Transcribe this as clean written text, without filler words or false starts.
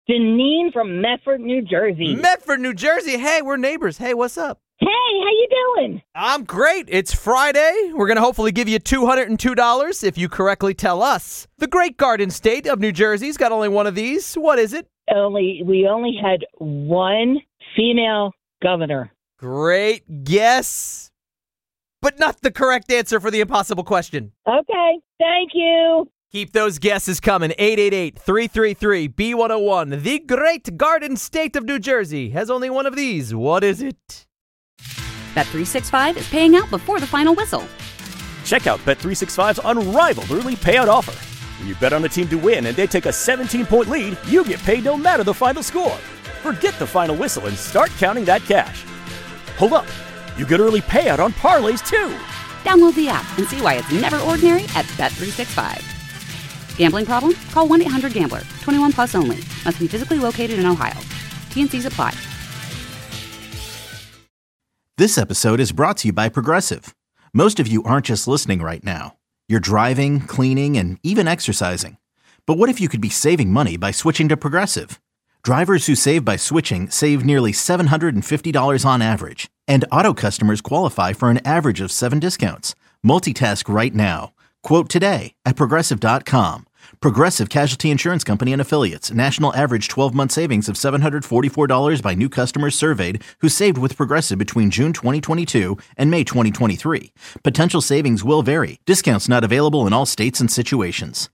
Deneen from Medford, New Jersey. Medford, New Jersey. Hey, we're neighbors. Hey, what's up? Hey, how you doing? I'm great. It's Friday. We're going to hopefully give you $202 if you correctly tell us. The great Garden State of New Jersey's got only one of these. What is it? We only had one female governor. Great guess, but not the correct answer for the impossible question. Okay, thank you. Keep those guesses coming. 888-333-B101. The great Garden State of New Jersey has only one of these. What is it? Bet365 is paying out before the final whistle. Check out Bet365's unrivaled early payout offer. When you bet on a team to win and they take a 17-point lead, you get paid no matter the final score. Forget the final whistle and start counting that cash. Hold up. You get early payout on parlays, too. Download the app and see why it's never ordinary at Bet365. Gambling problem? Call 1-800-GAMBLER. 21 plus only. Must be physically located in Ohio. T&Cs apply. This episode is brought to you by Progressive. Most of you aren't just listening right now. You're driving, cleaning, and even exercising. But what if you could be saving money by switching to Progressive? Drivers who save by switching save nearly $750 on average. And auto customers qualify for an average of 7 discounts. Multitask right now. Quote today at Progressive.com. Progressive Casualty Insurance Company and Affiliates. National average 12-month savings of $744 by new customers surveyed who saved with Progressive between June 2022 and May 2023. Potential savings will vary. Discounts not available in all states and situations.